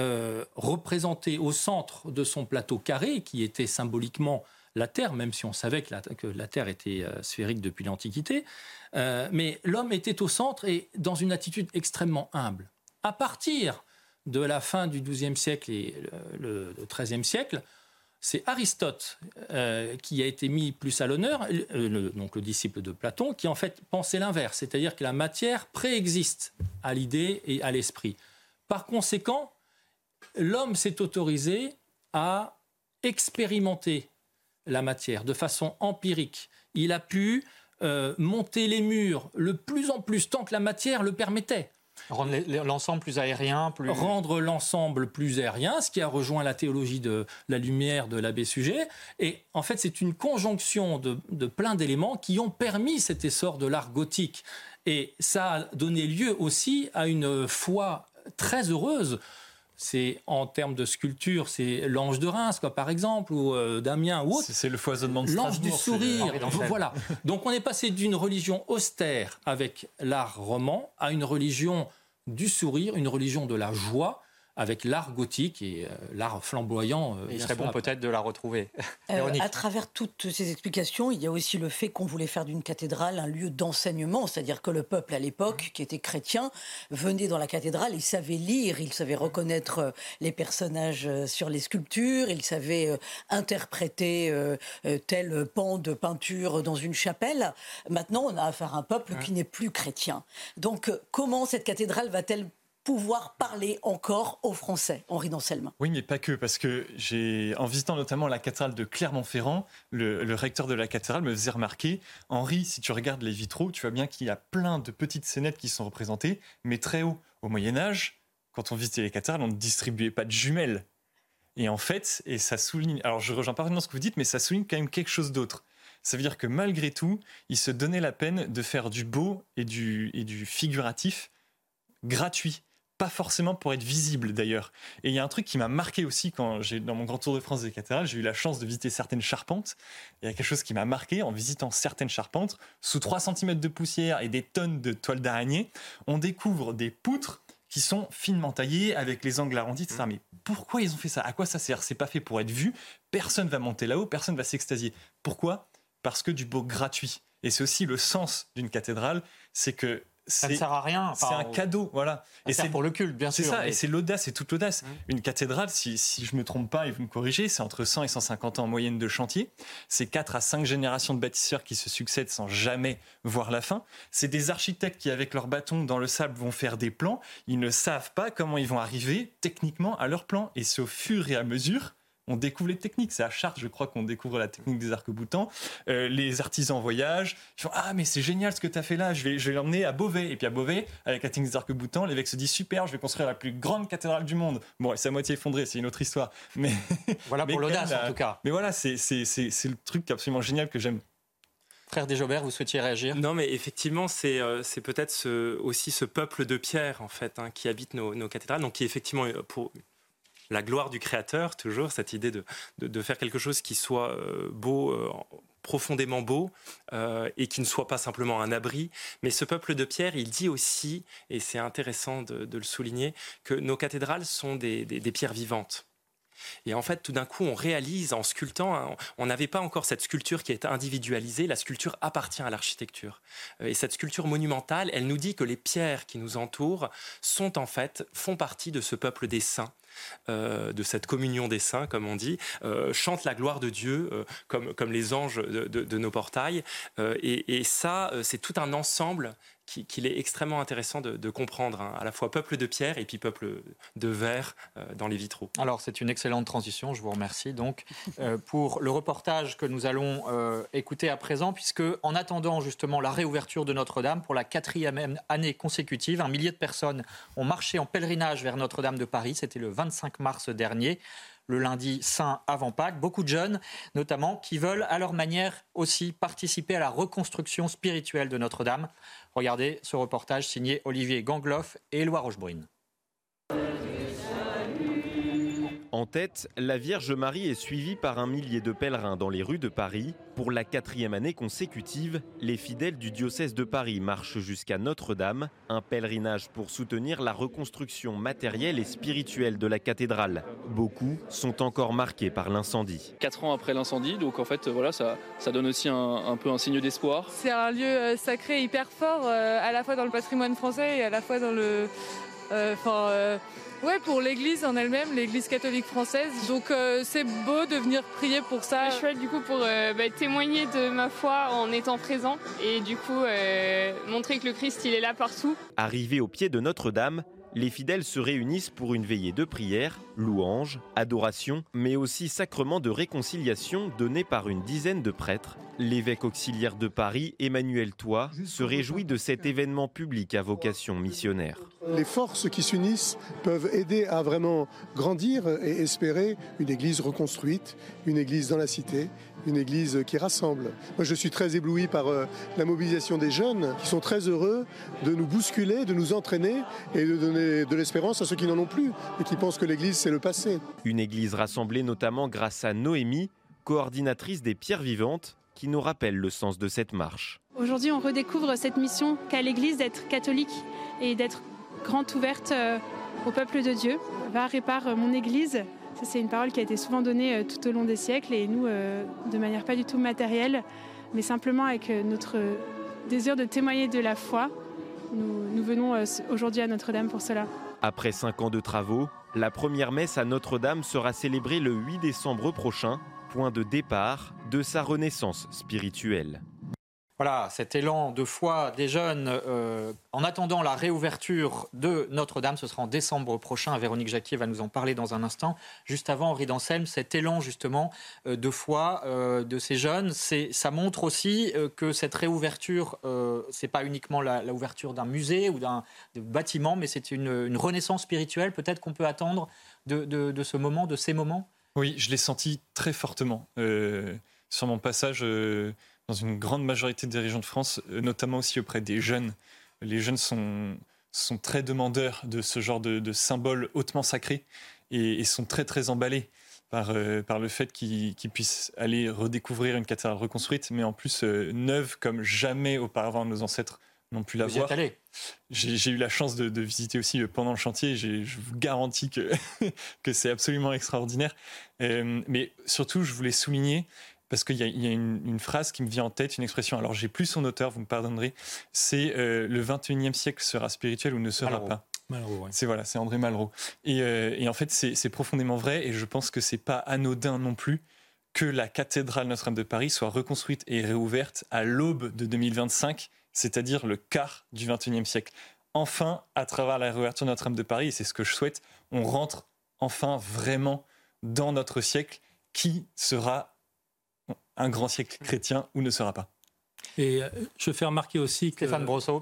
représenté au centre de son plateau carré, qui était symboliquement la Terre, même si on savait que la Terre était sphérique depuis l'Antiquité. Mais l'homme était au centre et dans une attitude extrêmement humble. À partir de la fin du XIIe siècle et le XIIIe siècle, c'est Aristote qui a été mis plus à l'honneur, donc le disciple de Platon, qui en fait pensait l'inverse, c'est-à-dire que la matière préexiste à l'idée et à l'esprit. Par conséquent, l'homme s'est autorisé à expérimenter la matière de façon empirique. Il a pu monter les murs le plus en plus tant que la matière le permettait. Rendre l'ensemble plus aérien, Rendre l'ensemble plus aérien, ce qui a rejoint la théologie de la lumière de l'abbé Suger. Et en fait, c'est une conjonction de plein d'éléments qui ont permis cet essor de l'art gothique. Et ça a donné lieu aussi à une foi très heureuse. C'est en termes de sculpture, c'est l'ange de Reims, par exemple, ou d'Amiens ou autre. C'est le foisonnement de Strasbourg. L'ange du sourire, voilà. Donc on est passé d'une religion austère avec l'art roman à une religion du sourire, une religion de la joie, avec l'art gothique et l'art flamboyant. Il serait bon peut-être de la retrouver. À travers toutes ces explications, il y a aussi le fait qu'on voulait faire d'une cathédrale un lieu d'enseignement, c'est-à-dire que le peuple à l'époque, qui était chrétien, venait dans la cathédrale, il savait lire, il savait reconnaître les personnages sur les sculptures, il savait interpréter tel pan de peinture dans une chapelle. Maintenant, on a affaire à un peuple qui n'est plus chrétien. Donc, comment cette cathédrale va-t-elle pouvoir parler encore aux Français, Henri d'Anselme? Oui, mais pas que, parce que en visitant notamment la cathédrale de Clermont-Ferrand, le recteur de la cathédrale me faisait remarquer, Henri, si tu regardes les vitraux, tu vois bien qu'il y a plein de petites scénettes qui sont représentées, mais très haut. Au Moyen-Âge, quand on visitait les cathédrales, on ne distribuait pas de jumelles. Et en fait, et ça souligne, alors je rejoins parfaitement ce que vous dites, mais ça souligne quand même quelque chose d'autre. Ça veut dire que malgré tout, il se donnait la peine de faire du beau et du figuratif gratuit. Pas forcément pour être visible d'ailleurs. Et il y a un truc qui m'a marqué aussi quand dans mon grand tour de France des cathédrales, j'ai eu la chance de visiter certaines charpentes. Il y a quelque chose qui m'a marqué en visitant certaines charpentes. Sous 3 cm de poussière et des tonnes de toiles d'araignée, on découvre des poutres qui sont finement taillées avec les angles arrondis, etc. Mais pourquoi ils ont fait ça? À quoi ça sert? C'est pas fait pour être vu. Personne va monter là-haut, personne va s'extasier. Pourquoi? Parce que du beau gratuit. Et c'est aussi le sens d'une cathédrale, c'est que ça ne sert à rien. C'est un cadeau, voilà. Et c'est pour le culte, bien sûr. C'est ça, et c'est l'audace, c'est toute l'audace. Une cathédrale, si je me trompe pas et vous me corrigez, c'est entre 100 et 150 ans en moyenne de chantier. C'est 4 à 5 générations de bâtisseurs qui se succèdent sans jamais voir la fin. C'est des architectes qui, avec leur bâton dans le sable, vont faire des plans. Ils ne savent pas comment ils vont arriver techniquement à leur plan. Et c'est au fur et à mesure on découvre les techniques. C'est à Chartres, je crois, qu'on découvre la technique des arcs-boutants. Les artisans voyagent. Ils font « Ah, mais c'est génial ce que tu as fait là. Je vais l'emmener à Beauvais. » Et puis à Beauvais, avec la technique des arcs-boutants, l'évêque se dit « Super, je vais construire la plus grande cathédrale du monde. » Bon, c'est à moitié effondré, c'est une autre histoire. Mais voilà pour l'audace, en tout cas. Mais voilà, c'est le truc absolument génial que j'aime. Frère Desjobert, vous souhaitiez réagir? Non, mais effectivement, c'est peut-être aussi ce peuple de pierre, en fait, qui habite nos cathédrales, donc qui effectivement, pour la gloire du créateur, toujours cette idée de faire quelque chose qui soit beau, profondément beau, et qui ne soit pas simplement un abri. Mais ce peuple de pierre, il dit aussi, et c'est intéressant de le souligner, que nos cathédrales sont des pierres vivantes. Et en fait, tout d'un coup, on réalise en sculptant, on n'avait pas encore cette sculpture qui est individualisée, la sculpture appartient à l'architecture. Et cette sculpture monumentale, elle nous dit que les pierres qui nous entourent font partie de ce peuple des saints. De cette communion des saints, comme on dit, chantent la gloire de Dieu comme les anges de nos portails. Et ça, c'est tout un ensemble qu'il est extrêmement intéressant de comprendre, hein, à la fois peuple de pierre et puis peuple de verre dans les vitraux. Alors, c'est une excellente transition, je vous remercie donc pour le reportage que nous allons écouter à présent, puisque en attendant justement la réouverture de Notre-Dame pour la 4e année consécutive, 1 millier de personnes ont marché en pèlerinage vers Notre-Dame de Paris, c'était le 25 mars dernier. Le lundi saint avant Pâques, beaucoup de jeunes notamment qui veulent à leur manière aussi participer à la reconstruction spirituelle de Notre-Dame. Regardez ce reportage signé Olivier Gangloff et Éloi Rochebrune. En tête, la Vierge Marie est suivie par 1 millier de pèlerins dans les rues de Paris. Pour la 4e année consécutive, les fidèles du diocèse de Paris marchent jusqu'à Notre-Dame, un pèlerinage pour soutenir la reconstruction matérielle et spirituelle de la cathédrale. Beaucoup sont encore marqués par l'incendie. 4 ans après l'incendie, donc en fait voilà, ça donne aussi un peu un signe d'espoir. C'est un lieu sacré hyper fort, à la fois dans le patrimoine français et à la fois dans le... pour l'église en elle-même, l'église catholique française. Donc c'est beau de venir prier pour ça. C'est chouette du coup pour témoigner de ma foi en étant présent et du coup montrer que le Christ il est là partout. Arrivés au pied de Notre-Dame, les fidèles se réunissent pour une veillée de prière, louanges, adoration, mais aussi sacrement de réconciliation donné par une dizaine de prêtres. L'évêque auxiliaire de Paris, Emmanuel Thoy, se réjouit de cet événement public à vocation missionnaire. Les forces qui s'unissent peuvent aider à vraiment grandir et espérer une église reconstruite, une église dans la cité, une église qui rassemble. Moi, je suis très ébloui par la mobilisation des jeunes qui sont très heureux de nous bousculer, de nous entraîner et de donner de l'espérance à ceux qui n'en ont plus et qui pensent que l'église, c'est le passé. Une église rassemblée notamment grâce à Noémie, coordinatrice des Pierres Vivantes, qui nous rappelle le sens de cette marche. Aujourd'hui, on redécouvre cette mission qu'a l'Église d'être catholique et d'être grande ouverte au peuple de Dieu. Va, répare mon Église. Ça, c'est une parole qui a été souvent donnée tout au long des siècles et nous, de manière pas du tout matérielle, mais simplement avec notre désir de témoigner de la foi. Nous venons aujourd'hui à Notre-Dame pour cela. Après 5 ans de travaux, la première messe à Notre-Dame sera célébrée le 8 décembre prochain, point de départ de sa renaissance spirituelle. Voilà, cet élan de foi des jeunes en attendant la réouverture de Notre-Dame, ce sera en décembre prochain. Véronique Jacquier va nous en parler dans un instant. Juste avant, Henri d'Anselme, cet élan justement de foi de ces jeunes, ça montre aussi que cette réouverture, c'est pas uniquement l'ouverture d'un musée ou d'un bâtiment, mais c'est une renaissance spirituelle peut-être qu'on peut attendre de ce moment, de ces moments. Oui, je l'ai senti très fortement sur mon passage dans une grande majorité des régions de France, notamment aussi auprès des jeunes. Les jeunes sont très demandeurs de ce genre de symboles hautement sacrés et sont très très emballés par le fait qu'ils puissent aller redécouvrir une cathédrale reconstruite, mais en plus neuve comme jamais auparavant nos ancêtres n'ont pu la voir. Vous y êtes allé ? J'ai eu la chance de visiter aussi pendant le chantier. Je vous garantis que c'est absolument extraordinaire. Mais surtout, je voulais souligner, parce qu'il y a une phrase qui me vient en tête, une expression. Alors, j'ai plus son auteur, vous me pardonnerez. C'est le 21e siècle sera spirituel ou ne sera pas. Malraux, ouais. C'est André Malraux. Et en fait, c'est profondément vrai. Et je pense que c'est pas anodin non plus que la cathédrale Notre-Dame de Paris soit reconstruite et réouverte à l'aube de 2025, c'est-à-dire le quart du XXIe siècle. Enfin, à travers la réouverture de Notre-Dame de Paris, et c'est ce que je souhaite, on rentre enfin vraiment dans notre siècle qui sera un grand siècle chrétien ou ne sera pas. Et je fais remarquer aussi que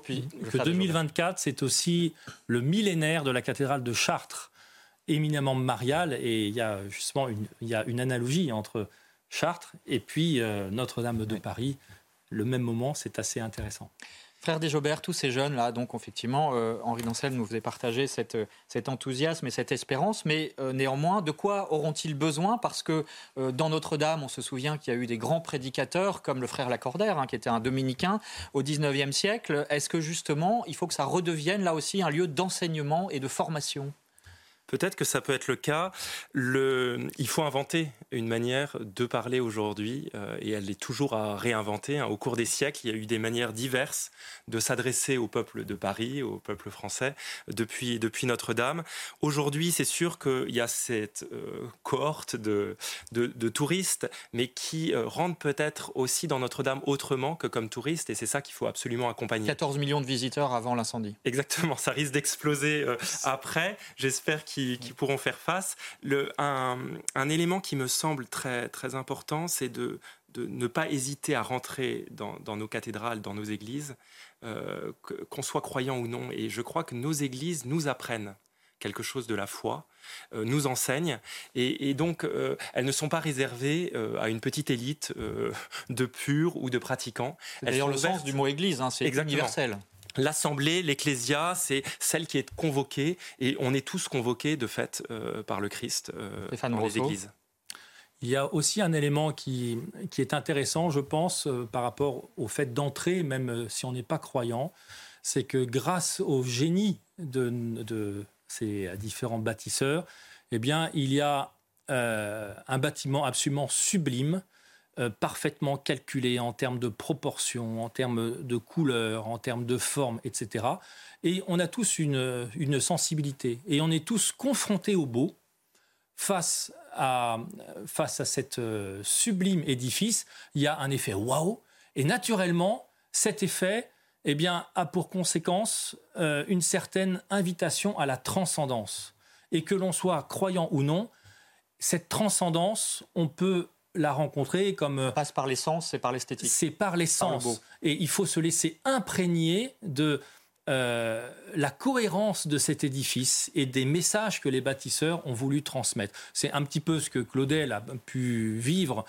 2024, c'est aussi le millénaire de la cathédrale de Chartres, éminemment mariale, et il y a justement une analogie entre Chartres et puis Notre-Dame de Paris, le même moment, c'est assez intéressant. Frère Desjobert, tous ces jeunes-là, donc effectivement, Henri d'Anselme nous faisait partager cet enthousiasme et cette espérance, mais néanmoins, de quoi auront-ils besoin ? Parce que dans Notre-Dame, on se souvient qu'il y a eu des grands prédicateurs, comme le frère Lacordaire, qui était un dominicain au XIXe siècle. Est-ce que justement, il faut que ça redevienne là aussi un lieu d'enseignement et de formation ? Peut-être que ça peut être le cas. Il faut inventer une manière de parler aujourd'hui et elle est toujours à réinventer. Au cours des siècles, il y a eu des manières diverses de s'adresser au peuple de Paris, au peuple français, depuis Notre-Dame. Aujourd'hui, c'est sûr qu'il y a cette cohorte de touristes, mais qui rentrent peut-être aussi dans Notre-Dame autrement que comme touristes, et c'est ça qu'il faut absolument accompagner. 14 millions de visiteurs avant l'incendie. Exactement, ça risque d'exploser après. J'espère qu'ils pourront faire face. Un élément qui me semble très, très important, c'est de ne pas hésiter à rentrer dans nos cathédrales, dans nos églises, qu'on soit croyant ou non. Et je crois que nos églises nous apprennent quelque chose de la foi, nous enseignent, et donc elles ne sont pas réservées à une petite élite de purs ou de pratiquants. C'est d'ailleurs le sens du mot église, c'est universel. L'Assemblée, l'Ecclésia, c'est celle qui est convoquée, et on est tous convoqués de fait par le Christ dans les églises. Il y a aussi un élément qui est intéressant, je pense, par rapport au fait d'entrer, même si on n'est pas croyant, c'est que grâce au génie de ces différents bâtisseurs, eh bien, il y a un bâtiment absolument sublime, parfaitement calculé en termes de proportions, en termes de couleurs, en termes de forme, etc. Et on a tous une sensibilité. Et on est tous confrontés au beau face à cet sublime édifice. Il y a un effet waouh. Et naturellement, cet effet a pour conséquence une certaine invitation à la transcendance. Et que l'on soit croyant ou non, cette transcendance, on peut la rencontrer comme... Ça passe par les sens, c'est par l'esthétique. C'est par les sens. Et il faut se laisser imprégner de la cohérence de cet édifice et des messages que les bâtisseurs ont voulu transmettre. C'est un petit peu ce que Claudel a pu vivre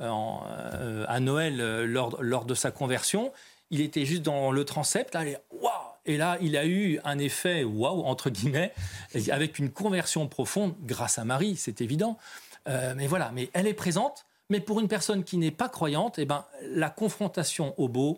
à Noël lors de sa conversion. Il était juste dans le transept, là, waouh! Et là, il a eu un effet waouh, entre guillemets, avec une conversion profonde grâce à Marie, c'est évident. Mais voilà, mais elle est présente. Mais pour une personne qui n'est pas croyante, la confrontation au beau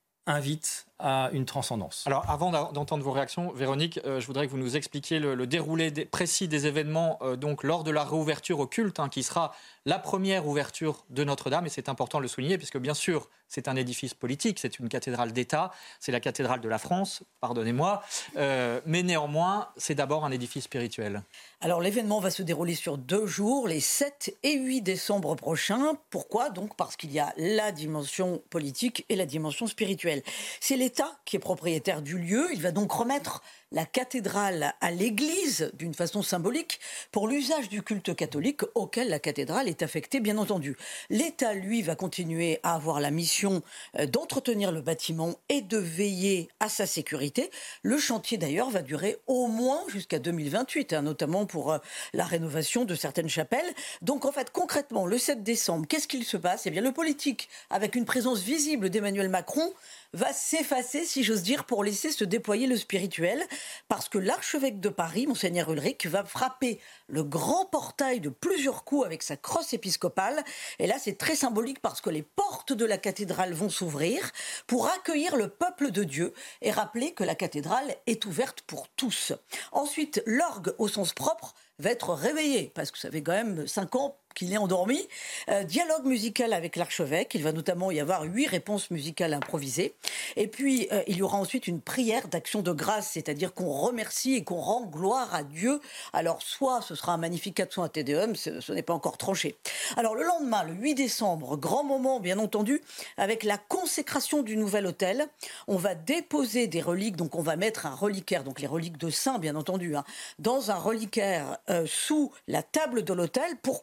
invite à une transcendance. Alors, avant d'entendre vos réactions, Véronique, je voudrais que vous nous expliquiez le déroulé précis des événements donc lors de la réouverture au culte, qui sera la première ouverture de Notre-Dame, et c'est important de le souligner, puisque bien sûr, c'est un édifice politique, c'est une cathédrale d'État, c'est la cathédrale de la France, pardonnez-moi, mais néanmoins, c'est d'abord un édifice spirituel. Alors, l'événement va se dérouler sur 2 jours, les 7 et 8 décembre prochains. Pourquoi ? Donc, parce qu'il y a la dimension politique et la dimension spirituelle. C'est l'État qui est propriétaire du lieu. Il va donc remettre la cathédrale à l'Église d'une façon symbolique pour l'usage du culte catholique auquel la cathédrale est affectée, bien entendu. L'État, lui, va continuer à avoir la mission d'entretenir le bâtiment et de veiller à sa sécurité. Le chantier, d'ailleurs, va durer au moins jusqu'à 2028, notamment pour la rénovation de certaines chapelles. Donc, en fait, concrètement, le 7 décembre, qu'est-ce qu'il se passe ? Eh bien, le politique, avec une présence visible d'Emmanuel Macron, va s'effacer, si j'ose dire, pour laisser se déployer le spirituel, parce que l'archevêque de Paris, Monseigneur Ulrich, va frapper le grand portail de plusieurs coups avec sa crosse épiscopale. Et là, c'est très symbolique parce que les portes de la cathédrale vont s'ouvrir pour accueillir le peuple de Dieu et rappeler que la cathédrale est ouverte pour tous. Ensuite, l'orgue, au sens propre, va être réveillé, parce que ça fait quand même 5 ans qu'il est endormi. Dialogue musical avec l'archevêque. Il va notamment y avoir 8 réponses musicales improvisées. Et puis, il y aura ensuite une prière d'action de grâce, c'est-à-dire qu'on remercie et qu'on rend gloire à Dieu. Alors, soit ce sera un Magnificat, soit un Te Deum, ce n'est pas encore tranché. Alors, le lendemain, le 8 décembre, grand moment, bien entendu, avec la consécration du nouvel autel. On va déposer des reliques, donc on va mettre un reliquaire, donc les reliques de saints, bien entendu, dans un reliquaire sous la table de l'autel. Pourquoi ? Bien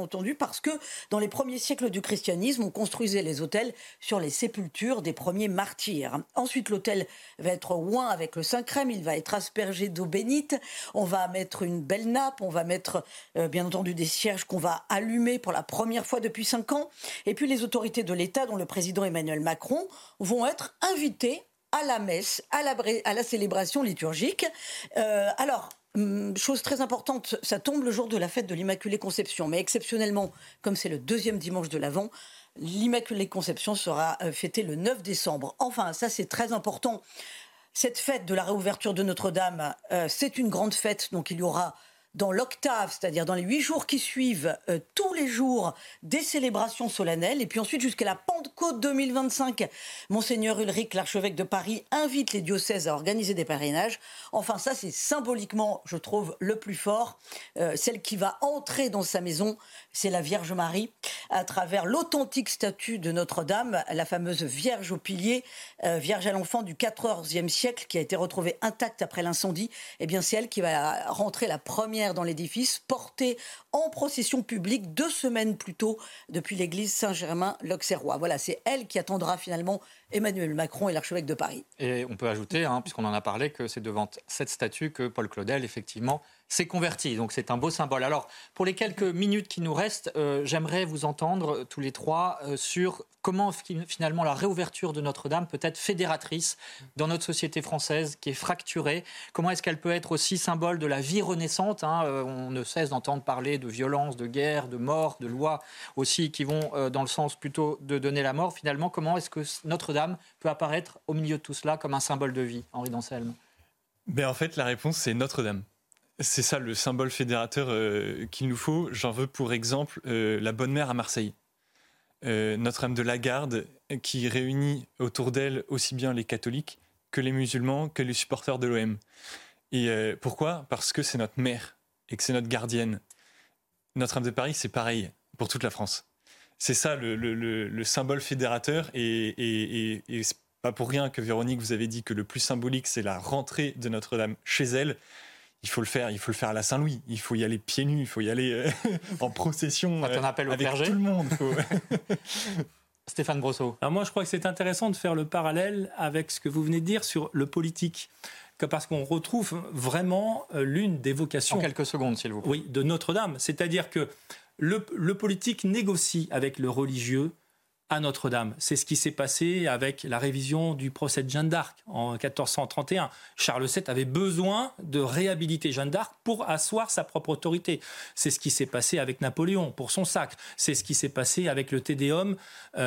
entendu parce que dans les premiers siècles du christianisme, on construisait les autels sur les sépultures des premiers martyrs. Ensuite, l'autel va être oint avec le Saint-Crème, il va être aspergé d'eau bénite, on va mettre une belle nappe, on va mettre bien entendu des cierges qu'on va allumer pour la première fois depuis 5 ans. Et puis les autorités de l'État, dont le président Emmanuel Macron, vont être invitées à la messe, à la célébration liturgique. Chose très importante, ça tombe le jour de la fête de l'Immaculée Conception. Mais exceptionnellement, comme c'est le 2e dimanche de l'Avent, l'Immaculée Conception sera fêtée le 9 décembre. Enfin, ça c'est très important. Cette fête de la réouverture de Notre-Dame, c'est une grande fête, donc il y aura dans l'octave, c'est-à-dire dans les 8 jours qui suivent, tous les jours, des célébrations solennelles. Et puis ensuite, jusqu'à la Pentecôte 2025, Monseigneur Ulrich, l'archevêque de Paris, invite les diocèses à organiser des pèlerinages. Enfin, ça, c'est symboliquement, je trouve, le plus fort. Celle qui va entrer dans sa maison, c'est la Vierge Marie, à travers l'authentique statue de Notre-Dame, la fameuse Vierge au pilier, Vierge à l'enfant du XIVe siècle, qui a été retrouvée intacte après l'incendie. Eh bien, c'est elle qui va rentrer la première dans l'édifice, portée en procession publique 2 semaines plus tôt depuis l'église Saint-Germain-l'Auxerrois. Voilà, c'est elle qui attendra finalement Emmanuel Macron et l'archevêque de Paris. Et on peut ajouter, puisqu'on en a parlé, que c'est devant cette statue que Paul Claudel, effectivement, s'est converti. Donc c'est un beau symbole. Alors, pour les quelques minutes qui nous restent, j'aimerais vous entendre tous les trois sur comment finalement la réouverture de Notre-Dame peut être fédératrice dans notre société française qui est fracturée. Comment est-ce qu'elle peut être aussi symbole de la vie renaissante, on ne cesse d'entendre parler de violence, de guerre, de mort, de lois aussi qui vont dans le sens plutôt de donner la mort. Finalement, comment est-ce que Notre-Dame peut apparaître au milieu de tout cela comme un symbole de vie, Henri d'Anselme ? En fait, la réponse, c'est Notre-Dame. C'est ça le symbole fédérateur qu'il nous faut. J'en veux pour exemple la Bonne Mère à Marseille. Notre-Dame de la Garde qui réunit autour d'elle aussi bien les catholiques que les musulmans, que les supporters de l'OM. Et pourquoi ? Parce que c'est notre mère et que c'est notre gardienne. Notre-Dame de Paris, c'est pareil pour toute la France. C'est ça le symbole fédérateur et c'est pas pour rien que Véronique, vous avez dit que le plus symbolique, c'est la rentrée de Notre-Dame chez elle. Il faut le faire à la Saint-Louis. Il faut y aller pieds nus, il faut y aller en procession avec tout le monde. Stéphane Brosseau. Alors moi, je crois que c'est intéressant de faire le parallèle avec ce que vous venez de dire sur le politique. Parce qu'on retrouve vraiment l'une des vocations... En quelques secondes, s'il vous plaît. Oui, de Notre-Dame. C'est-à-dire que le politique négocie avec le religieux à Notre-Dame. C'est ce qui s'est passé avec la révision du procès de Jeanne d'Arc en 1431. Charles VII avait besoin de réhabiliter Jeanne d'Arc pour asseoir sa propre autorité. C'est ce qui s'est passé avec Napoléon pour son sacre. C'est ce qui s'est passé avec le Te Deum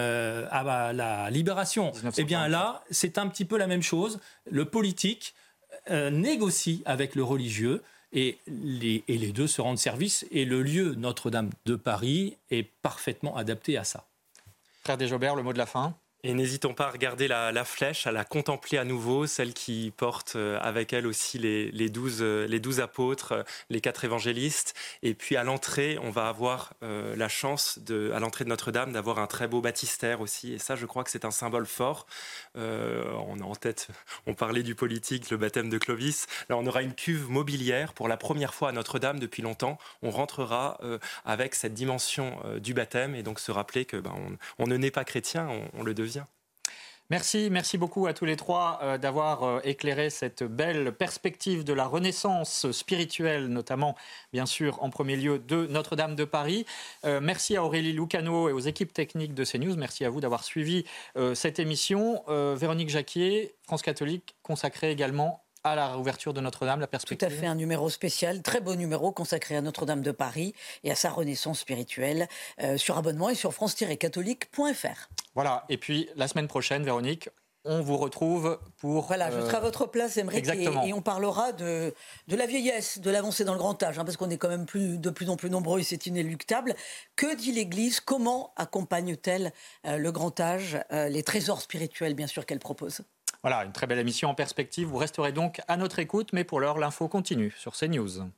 à la Libération. Eh bien là, c'est un petit peu la même chose. Le politique négocie avec le religieux et les deux se rendent service. Et le lieu Notre-Dame de Paris est parfaitement adapté à ça. Frère Desjobert, le mot de la fin. Et n'hésitons pas à regarder la flèche, à la contempler à nouveau, celle qui porte avec elle aussi les 12 apôtres, les 4 évangélistes. Et puis à l'entrée, on va avoir la chance, à l'entrée de Notre-Dame, d'avoir un très beau baptistère aussi. Et ça, je crois que c'est un symbole fort. On a en tête, on parlait du politique, le baptême de Clovis. Là, on aura une cuve mobilière pour la première fois à Notre-Dame depuis longtemps. On rentrera avec cette dimension du baptême et donc se rappeler que on ne naît pas chrétien, on le devient. Merci beaucoup à tous les trois d'avoir éclairé cette belle perspective de la Renaissance spirituelle, notamment, bien sûr, en premier lieu, de Notre-Dame de Paris. Merci à Aurélie Lucano et aux équipes techniques de CNews. Merci à vous d'avoir suivi cette émission. Véronique Jacquier, France Catholique, consacrée également à la réouverture de Notre-Dame, la perspective. Tout à fait, un numéro spécial, très beau numéro consacré à Notre-Dame de Paris et à sa renaissance spirituelle sur abonnement et sur france-catholique.fr. Voilà, et puis la semaine prochaine, Véronique, on vous retrouve pour... Voilà, je serai à votre place, Aymeric, et on parlera de la vieillesse, de l'avancée dans le grand âge, parce qu'on est quand même de plus en plus nombreux et c'est inéluctable. Que dit l'Église ? Comment accompagne-t-elle le grand âge, les trésors spirituels, bien sûr, qu'elle propose ? Voilà, une très belle émission en perspective. Vous resterez donc à notre écoute, mais pour l'heure, l'info continue sur CNews.